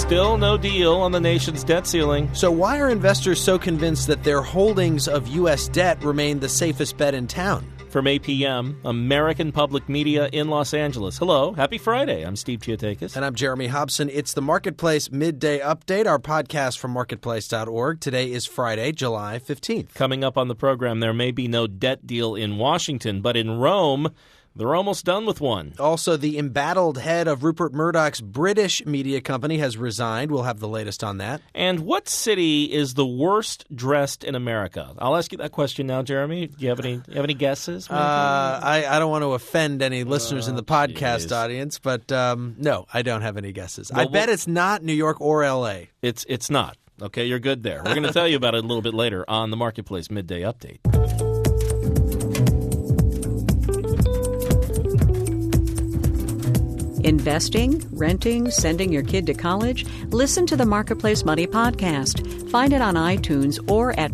Still no deal on the nation's debt ceiling. So why are investors so convinced that their holdings of U.S. debt remain the safest bet in town? From APM, American Public Media in Los Angeles. Hello, happy Friday. I'm Steve Chiotakis. And I'm Jeremy Hobson. It's the Marketplace Midday Update, our podcast from marketplace.org. Today is Friday, July 15th. Coming up on the program, there may be no debt deal in Washington, but in Rome, they're almost done with one. Also, the embattled head of Rupert Murdoch's British media company has resigned. We'll have the latest on that. And what city is the worst dressed in America? I'll ask you that question now, Jeremy. Do you have any guesses? I don't want to offend any listeners in the podcast audience, but no, I don't have any guesses. I bet it's not New York or L.A. It's not. Okay, you're good there. We're going to tell you about it a little bit later on the Marketplace Midday Update. Investing, renting, sending your kid to college? Listen to the Marketplace Money Podcast. Find it on iTunes or at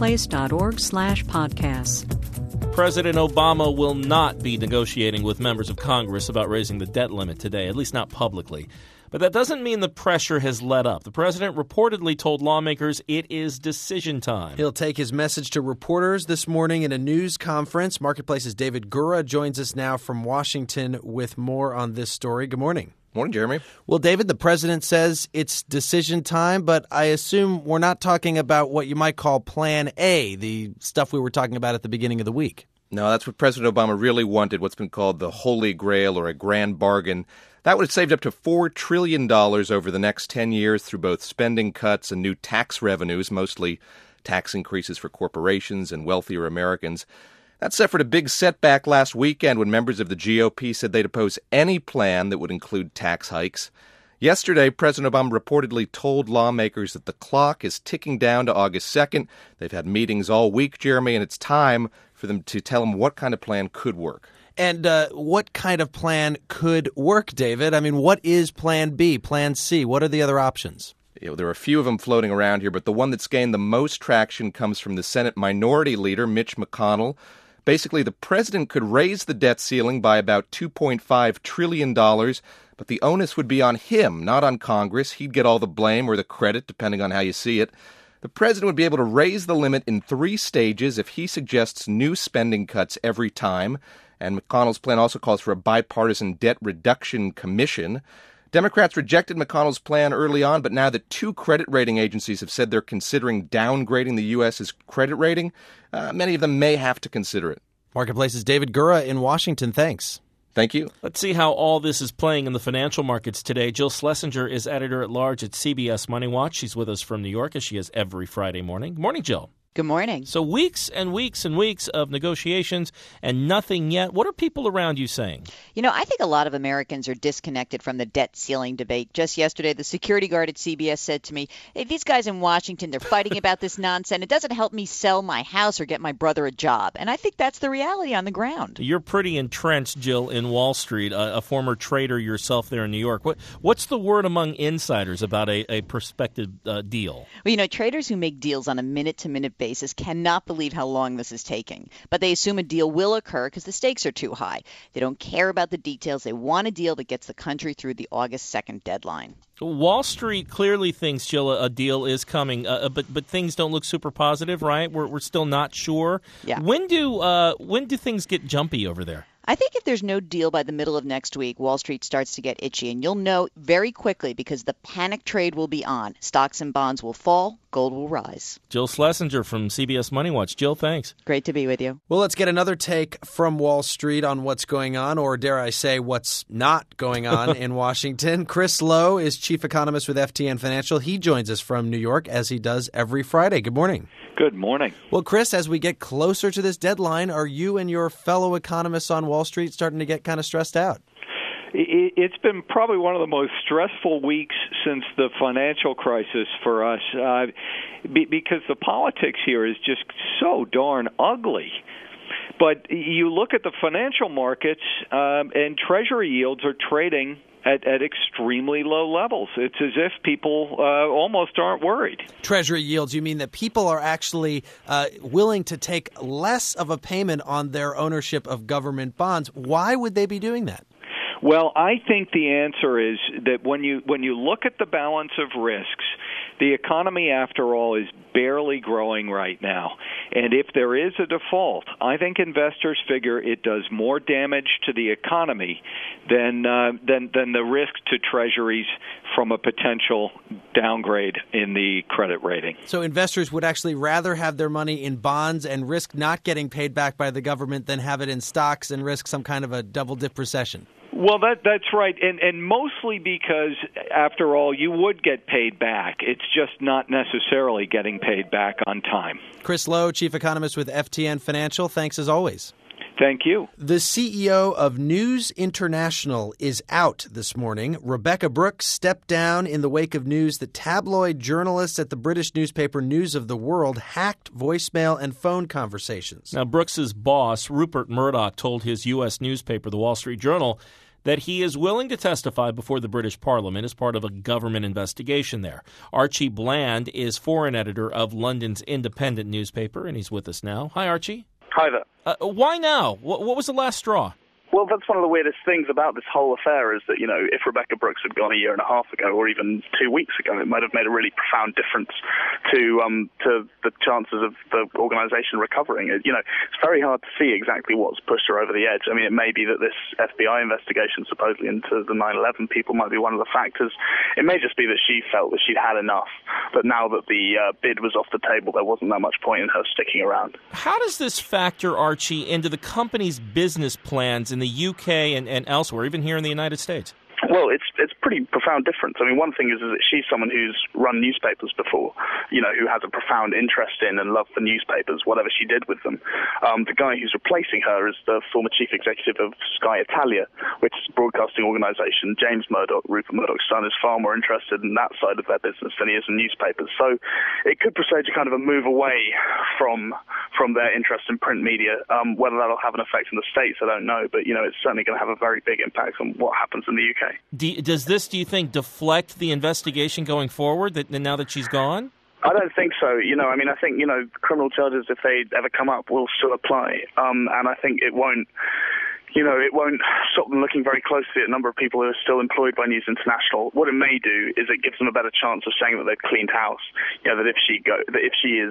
marketplace.org/podcasts. President Obama will not be negotiating with members of Congress about raising the debt limit today, at least not publicly. But that doesn't mean the pressure has let up. The president reportedly told lawmakers it is decision time. He'll take his message to reporters this morning in a news conference. Marketplace's David Gura joins us now from Washington with more on this story. Good morning. Morning, Jeremy. Well, David, the president says it's decision time, but I assume we're not talking about what you might call Plan A, the stuff we were talking about at the beginning of the week. No, that's what President Obama really wanted, what's been called the Holy Grail or a grand bargain. That would have saved up to $4 trillion over the next 10 years through both spending cuts and new tax revenues, mostly tax increases for corporations and wealthier Americans. That suffered a big setback last weekend when members of the GOP said they'd oppose any plan that would include tax hikes. Yesterday, President Obama reportedly told lawmakers that the clock is ticking down to August 2nd. They've had meetings all week, Jeremy, and it's time for them to tell them what kind of plan could work. And what kind of plan could work, David? I mean, what is Plan B, Plan C? What are the other options? There are a few of them floating around here, but the one that's gained the most traction comes from the Senate Minority Leader, Mitch McConnell. Basically, the president could raise the debt ceiling by about $2.5 trillion, but the onus would be on him, not on Congress. He'd get all the blame or the credit, depending on how you see it. The president would be able to raise the limit in 3 stages if he suggests new spending cuts every time. And McConnell's plan also calls for a bipartisan debt reduction commission. Democrats rejected McConnell's plan early on, but now that 2 credit rating agencies have said they're considering downgrading the U.S.'s credit rating, many of them may have to consider it. Marketplace's David Gura in Washington. Thanks. Thank you. Let's see how all this is playing in the financial markets today. Jill Schlesinger is editor-at-large at CBS Money Watch. She's with us from New York, as she is every Friday morning. Morning, Jill. Good morning. So weeks and weeks and weeks of negotiations and nothing yet. What are people around you saying? You know, I think a lot of Americans are disconnected from the debt ceiling debate. Just yesterday, the security guard at CBS said to me, hey, these guys in Washington, they're fighting about this nonsense. It doesn't help me sell my house or get my brother a job. And I think that's the reality on the ground. You're pretty entrenched, Jill, in Wall Street, a former trader yourself there in New York. What's the word among insiders about a prospective deal? Well, you know, traders who make deals on a minute-to-minute basis cannot believe how long this is taking. But they assume a deal will occur because the stakes are too high. They don't care about the details. They want a deal that gets the country through the August 2nd deadline. Wall Street clearly thinks, Jill, a deal is coming, but things don't look super positive, right? We're still not sure. Yeah. When do things get jumpy over there? I think if there's no deal by the middle of next week, Wall Street starts to get itchy, and you'll know very quickly because the panic trade will be on. Stocks and bonds will fall, gold will rise. Jill Schlesinger from CBS Money Watch. Jill, thanks. Great to be with you. Well, let's get another take from Wall Street on what's going on, or dare I say what's not going on in Washington. Chris Lowe is chief economist with FTN Financial. He joins us from New York, as he does every Friday. Good morning. Good morning. Well, Chris, as we get closer to this deadline, are you and your fellow economists on Wall Street starting to get kind of stressed out? It's been probably one of the most stressful weeks since the financial crisis for us because the politics here is just so darn ugly. But you look at the financial markets and Treasury yields are trading at extremely low levels. It's as if people almost aren't worried. Treasury yields, you mean that people are actually willing to take less of a payment on their ownership of government bonds. Why would they be doing that? Well, I think the answer is that when you look at the balance of risks, the economy, after all, is barely growing right now. And if there is a default, I think investors figure it does more damage to the economy than the risk to treasuries from a potential downgrade in the credit rating. So investors would actually rather have their money in bonds and risk not getting paid back by the government than have it in stocks and risk some kind of a double-dip recession. Well, that's right, and mostly because, after all, you would get paid back. It's just not necessarily getting paid back on time. Chris Lowe, Chief Economist with FTN Financial, thanks as always. Thank you. The CEO of News International is out this morning. Rebekah Brooks stepped down in the wake of news that tabloid journalists at the British newspaper News of the World hacked voicemail and phone conversations. Now, Brooks's boss, Rupert Murdoch, told his U.S. newspaper, The Wall Street Journal, that he is willing to testify before the British Parliament as part of a government investigation there. Archie Bland is foreign editor of London's independent newspaper, and he's with us now. Hi, Archie. Hi there. Why now? What was the last straw? Well, that's one of the weirdest things about this whole affair is that, if Rebekah Brooks had gone a year and a half ago or even 2 weeks ago, it might have made a really profound difference to the chances of the organisation recovering. It's very hard to see exactly what's pushed her over the edge. I mean, it may be that this FBI investigation supposedly into the 9/11 people might be one of the factors. It may just be that she felt that she'd had enough, but now that the bid was off the table, there wasn't that much point in her sticking around. How does this factor, Archie, into the company's business plans in the UK and elsewhere, even here in the United States? Well, it's pretty profound difference. I mean, one thing is that she's someone who's run newspapers before, who has a profound interest in and love for newspapers, whatever she did with them. The guy who's replacing her is the former chief executive of Sky Italia, which is a broadcasting organisation. James Murdoch, Rupert Murdoch's son, is far more interested in that side of their business than he is in newspapers. So it could presage a kind of a move away from their interest in print media. Whether that'll have an effect in the States, I don't know, but it's certainly going to have a very big impact on what happens in the UK. Does this, do you think, deflect the investigation going forward now that she's gone? I don't think so. I think, criminal charges, if they ever come up, will still apply. And I think it won't stop them looking very closely at a number of people who are still employed by News International. What it may do is it gives them a better chance of saying that they've cleaned house. That if she is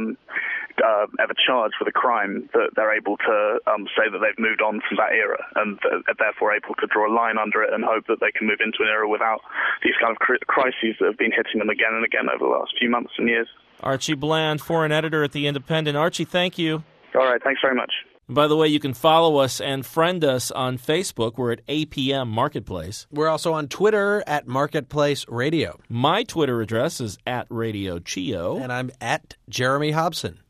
ever charged with a crime, that they're able to say that they've moved on from that era and therefore able to draw a line under it and hope that they can move into an era without these kind of crises that have been hitting them again and again over the last few months and years. Archie Bland, foreign editor at The Independent. Archie, thank you. All right, thanks very much. By the way, you can follow us and friend us on Facebook. We're at APM Marketplace. We're also on Twitter at Marketplace Radio. My Twitter address is at Radio Chio. And I'm at Jeremy Hobson.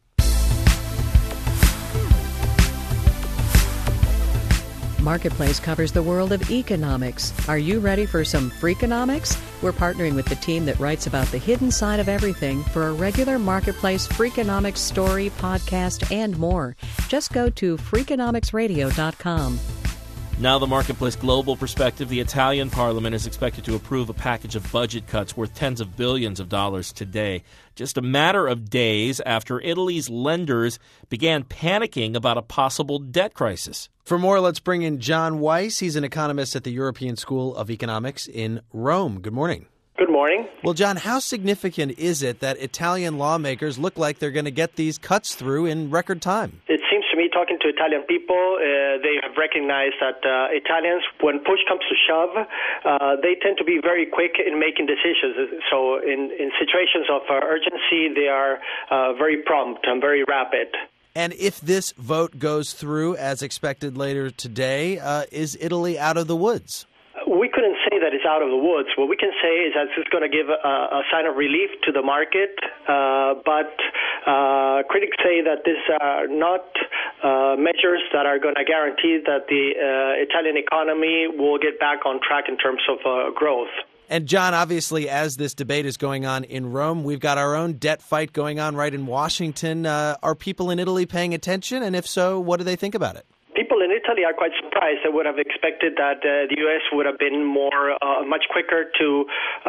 Marketplace covers the world of economics. Are you ready for some Freakonomics? We're partnering with the team that writes about the hidden side of everything for a regular Marketplace Freakonomics story, podcast, and more. Just go to Freakonomicsradio.com. Now the Marketplace Global Perspective. The Italian Parliament is expected to approve a package of budget cuts worth tens of billions of dollars today. Just a matter of days after Italy's lenders began panicking about a possible debt crisis. For more, let's bring in John Weiss. He's an economist at the European School of Economics in Rome. Good morning. Good morning. Well, John, how significant is it that Italian lawmakers look like they're going to get these cuts through in record time? It seems to me, talking to Italian people, they have recognized that Italians, when push comes to shove, they tend to be very quick in making decisions. So in situations of urgency, they are very prompt and very rapid. And if this vote goes through as expected later today, is Italy out of the woods? We couldn't say that it's out of the woods. What we can say is that it's going to give a sign of relief to the market, but critics say that these are not measures that are going to guarantee that the Italian economy will get back on track in terms of growth. And John, obviously, as this debate is going on in Rome, we've got our own debt fight going on right in Washington. Are people in Italy paying attention? And if so, what do they think about it? people in Italy are quite surprised. They would have expected that the U.S. would have been much quicker to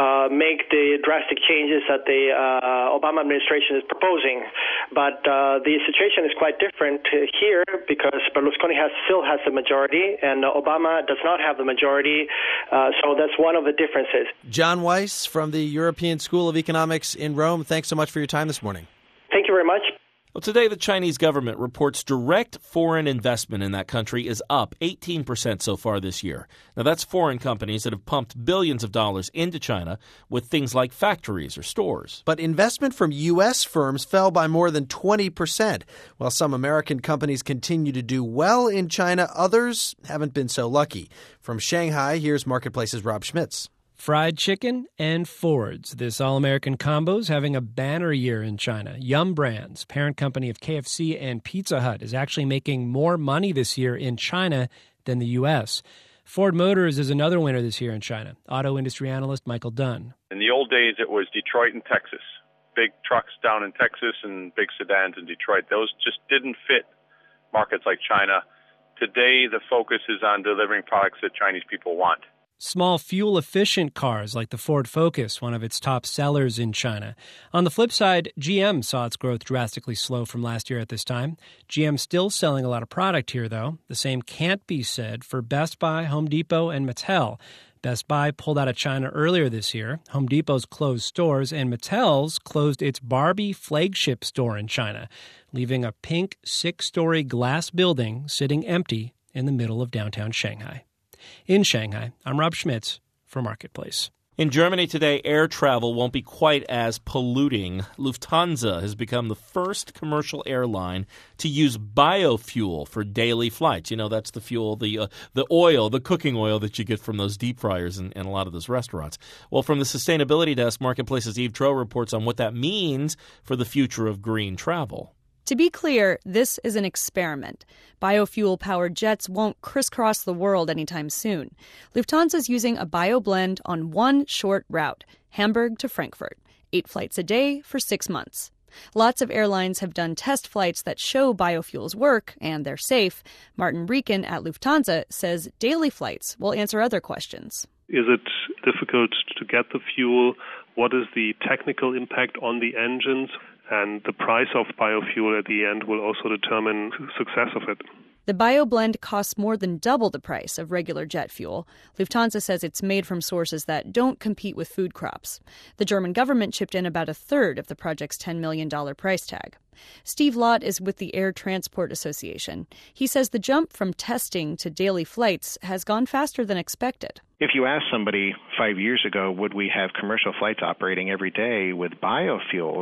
make the drastic changes that the Obama administration is proposing. But the situation is quite different here because Berlusconi still has the majority and Obama does not have the majority. So that's one of the differences. John Weiss from the European School of Economics in Rome, thanks so much for your time this morning. Thank you very much. Well, today the Chinese government reports direct foreign investment in that country is up 18% so far this year. Now, that's foreign companies that have pumped billions of dollars into China with things like factories or stores. But investment from U.S. firms fell by more than 20%. While some American companies continue to do well in China, others haven't been so lucky. From Shanghai, here's Marketplace's Rob Schmitz. Fried chicken and Fords. This all-American combo's having a banner year in China. Yum Brands, parent company of KFC and Pizza Hut, is actually making more money this year in China than the U.S. Ford Motors is another winner this year in China. Auto industry analyst Michael Dunn. In the old days, it was Detroit and Texas. Big trucks down in Texas and big sedans in Detroit. Those just didn't fit markets like China. Today, the focus is on delivering products that Chinese people want. Small fuel-efficient cars like the Ford Focus, one of its top sellers in China. On the flip side, GM saw its growth drastically slow from last year at this time. GM's still selling a lot of product here, though. The same can't be said for Best Buy, Home Depot, and Mattel. Best Buy pulled out of China earlier this year. Home Depot's closed stores, and Mattel's closed its Barbie flagship store in China, leaving a pink 6-story glass building sitting empty in the middle of downtown Shanghai. In Shanghai, I'm Rob Schmitz for Marketplace. In Germany today, air travel won't be quite as polluting. Lufthansa has become the first commercial airline to use biofuel for daily flights. You know, that's the fuel, the oil, the cooking oil that you get from those deep fryers in a lot of those restaurants. Well, from the Sustainability Desk, Marketplace's Eve Tro reports on what that means for the future of green travel. To be clear, this is an experiment. Biofuel-powered jets won't crisscross the world anytime soon. Lufthansa's using a bio-blend on one short route, Hamburg to Frankfurt, 8 flights a day for 6 months. Lots of airlines have done test flights that show biofuels work and they're safe. Martin Rieken at Lufthansa says daily flights will answer other questions. Is it difficult to get the fuel? What is the technical impact on the engines? And the price of biofuel at the end will also determine the success of it. The bio-blend costs more than double the price of regular jet fuel. Lufthansa says it's made from sources that don't compete with food crops. The German government chipped in about a third of the project's $10 million price tag. Steve Lott is with the Air Transport Association. He says the jump from testing to daily flights has gone faster than expected. If you asked somebody 5 years ago, would we have commercial flights operating every day with biofuels,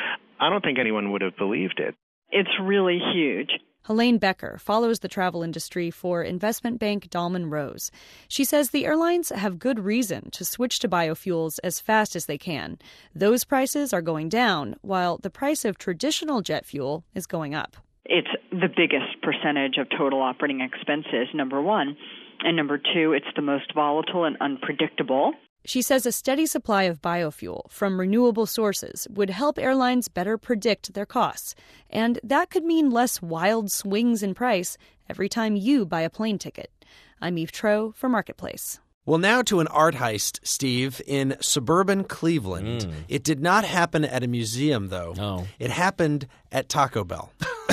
I don't think anyone would have believed it. It's really huge. Helene Becker follows the travel industry for investment bank Dahlman Rose. She says the airlines have good reason to switch to biofuels as fast as they can. Those prices are going down, while the price of traditional jet fuel is going up. It's the biggest percentage of total operating expenses, number one. And number two, it's the most volatile and unpredictable. She says a steady supply of biofuel from renewable sources would help airlines better predict their costs. And that could mean less wild swings in price every time you buy a plane ticket. I'm Eve Tro for Marketplace. Well, now to an art heist, Steve, in suburban Cleveland. It did not happen at a museum, though. Oh. It happened at Taco Bell.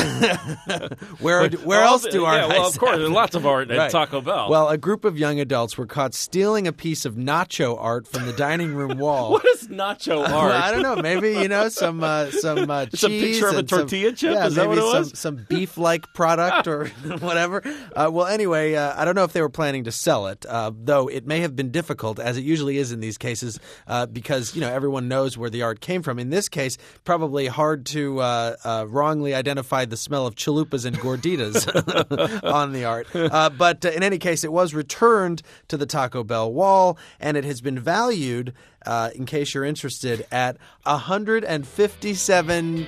Where else do art heists well, of course, there's lots of art at Taco Bell. Well, a group of young adults were caught stealing a piece of nacho art from the dining room wall. What is nacho art? I don't know. Maybe, some cheese. It's a picture of a tortilla chip? Yeah, is that what it was? Some beef-like product or whatever. Well, anyway, I don't know if they were planning to sell it, though it may have been difficult, as it usually is in these cases, because, everyone knows where the art came from. In this case, probably hard to wrongly identify the smell of chalupas and gorditas on the art. But in any case, it was returned to the Taco Bell wall, and it has been valued, in case you're interested, at $157.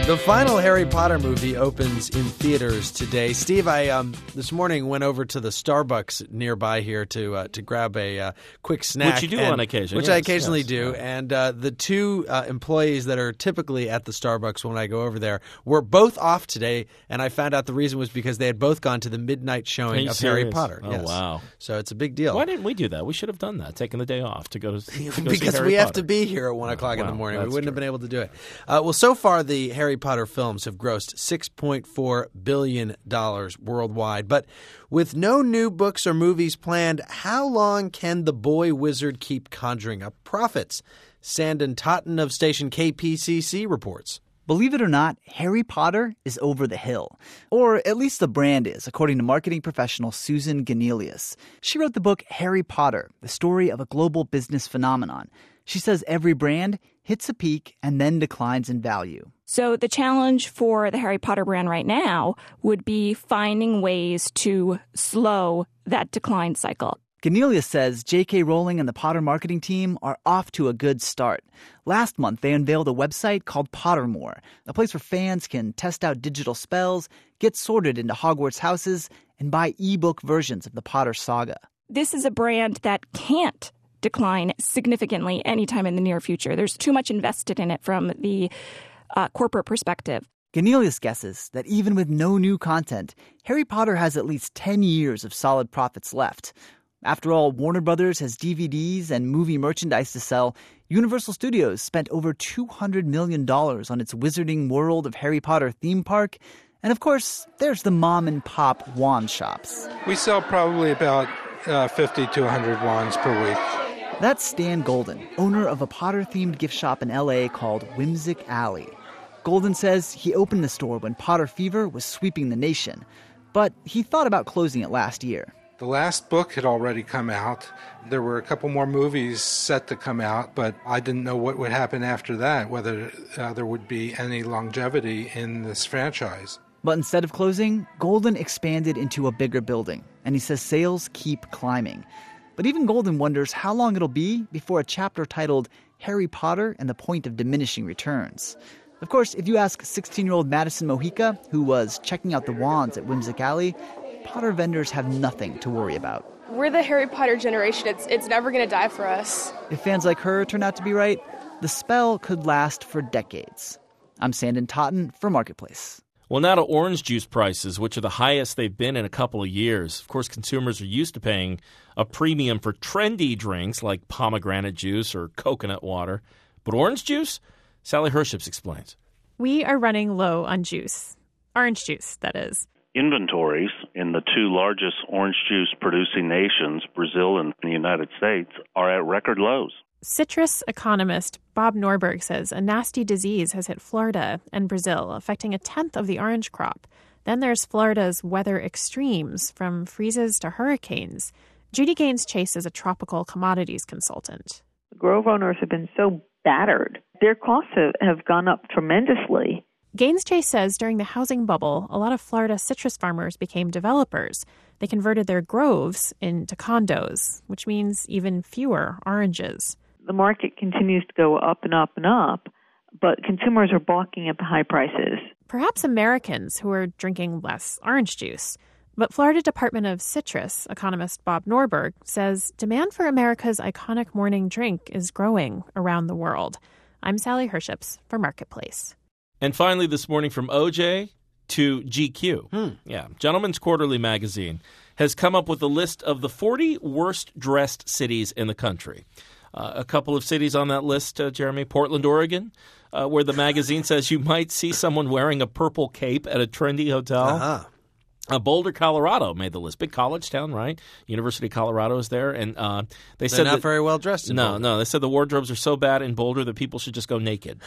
The final Harry Potter movie opens in theaters today. Steve, I this morning went over to the Starbucks nearby here to grab a quick snack. Which you do on occasion. Which I occasionally do. And the two employees that are typically at the Starbucks when I go over there were both off today, and I found out the reason was because they had both gone to the midnight showing of Harry Potter. Oh, wow. So it's a big deal. Why didn't we do that? We should have done that, taken the day off to go to see because Harry we have Potter. to be here at 1 o'clock in the morning. We wouldn't have been able to do it. Well, so far the Harry Potter films have grossed $6.4 billion worldwide. But with no new books or movies planned, how long can the boy wizard keep conjuring up profits? Sandon Totten of station KPCC reports. Believe it or not, Harry Potter is over the hill. Or at least the brand is, according to marketing professional Susan Ganelius. She wrote the book Harry Potter, the story of a global business phenomenon. She says every brand hits a peak and then declines in value. So the challenge for the Harry Potter brand right now would be finding ways to slow that decline cycle. Ganelius says J.K. Rowling and the Potter marketing team are off to a good start. Last month, they unveiled a website called Pottermore, a place where fans can test out digital spells, get sorted into Hogwarts houses, and buy ebook versions of the Potter saga. This is a brand that can't decline significantly anytime in the near future. There's too much invested in it from the corporate perspective. Ganelius guesses that even with no new content, Harry Potter has at least 10 years of solid profits left. After all, Warner Brothers has DVDs and movie merchandise to sell. Universal Studios spent over $200 million on its Wizarding World of Harry Potter theme park. And of course, there's the mom-and-pop wand shops. We sell probably about 50 to 100 wands per week. That's Stan Golden, owner of a Potter-themed gift shop in L.A. called Whimsic Alley. Golden says he opened the store when Potter fever was sweeping the nation, but he thought about closing it last year. The last book had already come out. There were a couple more movies set to come out, but I didn't know what would happen after that, whether there would be any longevity in this franchise. But instead of closing, Golden expanded into a bigger building, and he says sales keep climbing. But even Golden wonders how long it'll be before a chapter titled Harry Potter and the Point of Diminishing returns. Of course, if you ask 16-year-old Madison Mojica, who was checking out the wands at Whimsic Alley, Potter vendors have nothing to worry about. We're the Harry Potter generation. It's never going to die for us. If fans like her turn out to be right, the spell could last for decades. I'm Sandon Totten for Marketplace. Well, now to orange juice prices, which are the highest they've been in a couple of years. Of course, consumers are used to paying a premium for trendy drinks like pomegranate juice or coconut water. But orange juice? Sally Herships explains. We are running low on juice. Orange juice, that is. Inventories in the two largest orange juice producing nations, Brazil and the United States, are at record lows. Citrus economist Bob Norberg says a nasty disease has hit Florida and Brazil, affecting a tenth of the orange crop. Then there's Florida's weather extremes, from freezes to hurricanes. Judy Gaines Chase is a tropical commodities consultant. Grove owners have been so battered. Their costs have gone up tremendously. Gaines Chase says during the housing bubble, a lot of Florida citrus farmers became developers. They converted their groves into condos, which means even fewer oranges. The market continues to go up and up and up, but consumers are balking at the high prices. Perhaps Americans who are drinking less orange juice. But Florida Department of Citrus economist Bob Norberg says demand for America's iconic morning drink is growing around the world. I'm Sally Herships for Marketplace. And finally this morning, from OJ to GQ. Gentleman's Quarterly magazine has come up with a list of the 40 worst-dressed cities in the country. A couple of cities on that list, Jeremy. Portland, Oregon, where the magazine says you might see someone wearing a purple cape at a trendy hotel. Boulder, Colorado made the list. Big college town, right? University of Colorado is there. And They're said not very well dressed in Boulder. No. They said the wardrobes are so bad in Boulder that people should just go naked.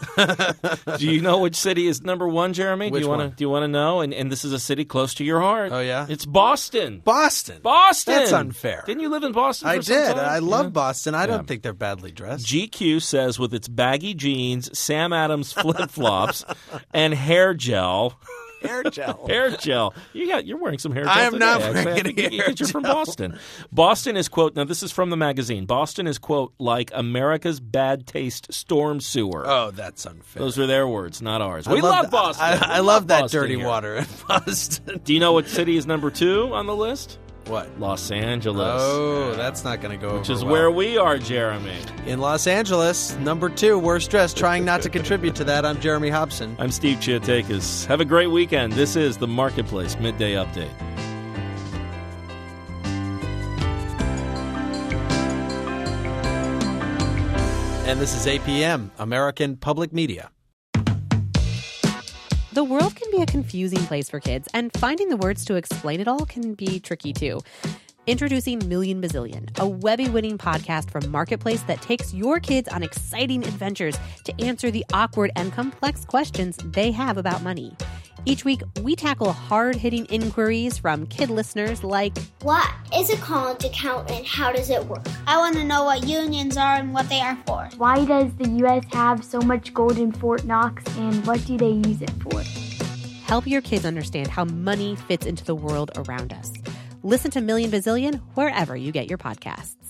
Do you know which city is number one, Jeremy? Which one? Do you want to know? And this is a city close to your heart. Oh, yeah? It's Boston. Boston? Boston! That's unfair. Didn't you live in Boston I for some did. time? I love Boston. I don't think they're badly dressed. GQ says with its baggy jeans, Sam Adams flip-flops, and hair gel, Hair gel. Hair gel. You're wearing some hair gel I am today. not Actually, wearing I think any hair you're from gel. Boston. Boston is, quote, now this is from the magazine. Boston is, quote, like America's bad taste storm sewer. Oh, that's unfair. Those are their words, not ours. I We love love Boston. I love that Boston dirty here. water in Boston. Do you know what city is number 2 on the list? What? Los Angeles. Oh, that's not going to go Which over is well. where we are, Jeremy. In Los Angeles, number 2, worst dressed, trying not to contribute to that. I'm Jeremy Hobson. I'm Steve Chiatakis. Have a great weekend. This is the Marketplace Midday Update. And this is APM, American Public Media. The world can be a confusing place for kids, and finding the words to explain it all can be tricky too. Introducing Million Bazillion, a Webby-winning podcast from Marketplace that takes your kids on exciting adventures to answer the awkward and complex questions they have about money. Each week, we tackle hard-hitting inquiries from kid listeners like, what is a college account and how does it work? I want to know what unions are and what they are for. Why does the U.S. have so much gold in Fort Knox, and what do they use it for? help your kids understand how money fits into the world around us. Listen to Million Bazillion wherever you get your podcasts.